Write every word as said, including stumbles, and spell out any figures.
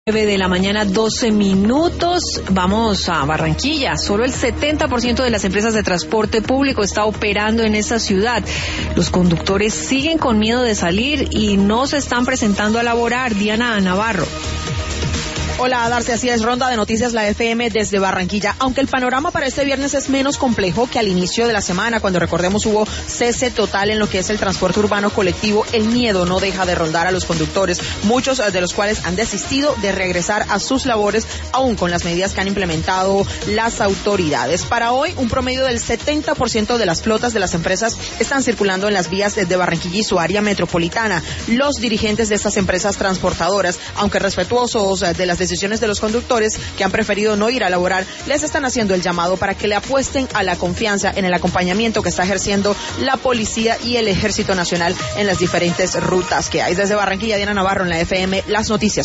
nueve de la mañana, doce minutos. Vamos a Barranquilla. Solo el setenta por ciento de las empresas de transporte público está operando en esa ciudad. Los conductores siguen con miedo de salir y no se están presentando a laborar. Diana Navarro. Hola, Darcy, así es, ronda de noticias la F M desde Barranquilla. Aunque el panorama para este viernes es menos complejo que al inicio de la semana, cuando recordemos hubo cese total en lo que es el transporte urbano colectivo, el miedo no deja de rondar a los conductores, muchos de los cuales han desistido de regresar a sus labores, aún con las medidas que han implementado las autoridades. Para hoy, un promedio del setenta por ciento de las flotas de las empresas están circulando en las vías de Barranquilla y su área metropolitana. Los dirigentes de estas empresas transportadoras, aunque respetuosos de las decisiones de los conductores que han preferido no ir a laborar, les están haciendo el llamado para que le apuesten a la confianza en el acompañamiento que está ejerciendo la policía y el Ejército Nacional en las diferentes rutas que hay. Desde Barranquilla, Diana Navarro en la F M, las noticias.